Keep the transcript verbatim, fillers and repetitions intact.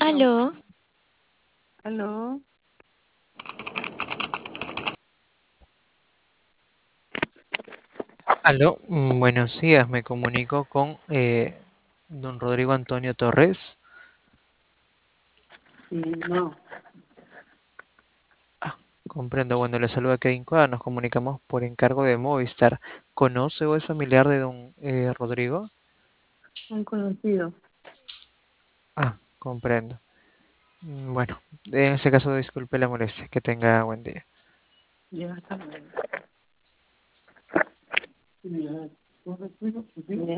Aló, Aló, Aló, mm, buenos días, me comunico con eh, don Rodrigo Antonio Torres. sí, no, Ah, comprendo, bueno, le saluda Kevin Cuadra, nos comunicamos por encargo de Movistar. ¿Conoce o es familiar de don eh, Rodrigo? un conocido. Ah, comprendo. Mm, Bueno, en ese caso disculpe la molestia, que tenga buen día. Ya está.